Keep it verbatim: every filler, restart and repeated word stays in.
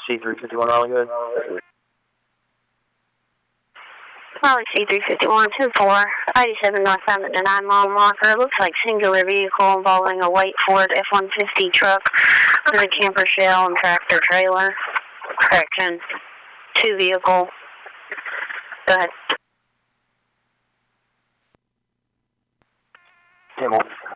C three fifty-one, Raleigh, good. Raleigh C three fifty-one, two four, eighty-seven North found at the nine mile marker. Looks like singular vehicle involving a white Ford F one fifty truck with a camper shell and tractor trailer. Correction, two vehicle. Go ahead. ten more.